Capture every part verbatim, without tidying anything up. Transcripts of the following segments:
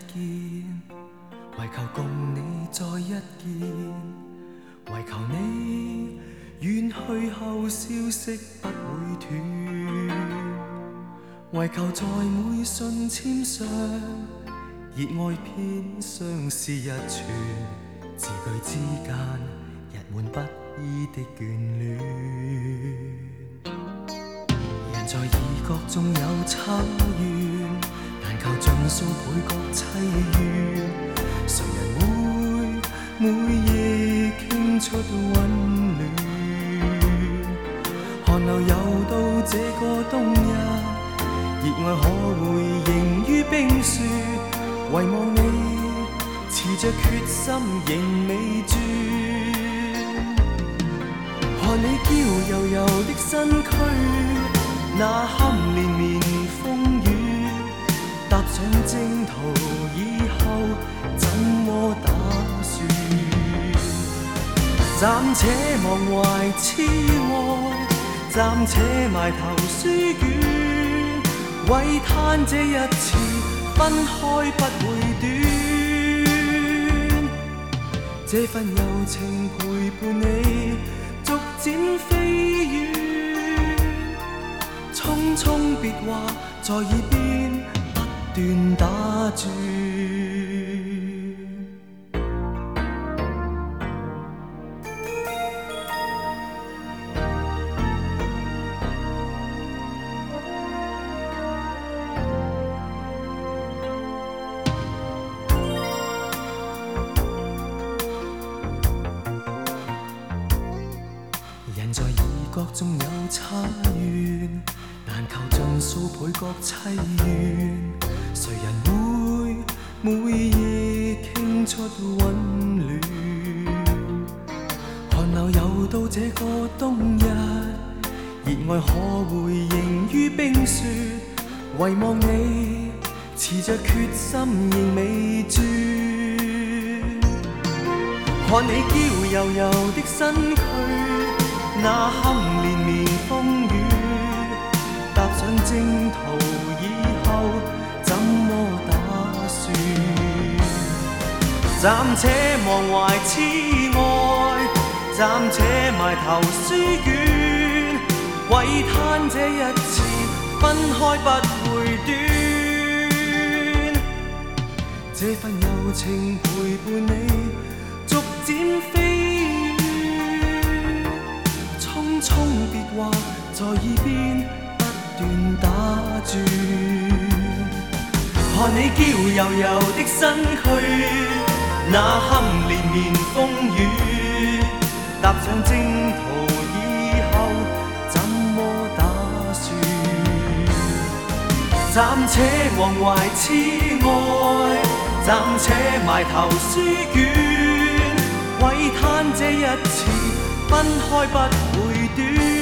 見，為求共你再一見，為求你遠去後消息不會斷，為求在每信籤上熱愛篇相思一串，字句之間日滿不依的眷戀。人在異國中有差異，但求盡數倍覺凄怨。誰人會每夜傾出溫暖？寒流又到這個冬日，熱愛可會凝於冰雪？遺忘你，持着決心仍未轉。看你嬌柔柔的身軀，那堪連綿風雨，踏上征途以後怎麼打算？暫且忘懷痴愛，暫且埋頭書卷，唯嘆這一次分開不會短。這份柔情陪伴你逐漸飛遠，匆匆別話在耳邊不斷打轉。人在異國中有差異，但求盡數倍覺凄怨。誰人會每夜傾出溫暖？寒流又到這個冬日，熱愛可會凝於冰雪？遺忘你，持着決心仍未轉。看你嬌柔柔的身軀，那堪連綿風雨，踏上征途以後怎麼打算？暫且忘懷痴愛，暫且埋頭書卷，唯嘆這一次分開不會短。這份柔情陪伴你逐漸飛遠，匆匆別話在耳邊不斷打轉。看你嬌柔柔的身軀，那堪連綿風雨，踏上征途以後怎麼打算？暫且忘懷痴愛，暫且埋頭書卷，唯嘆這一次分開不會短。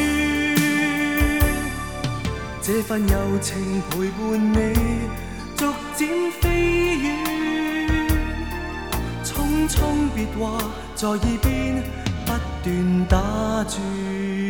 這份柔情陪伴你逐漸飛遠，匆匆別話在耳邊不斷打轉。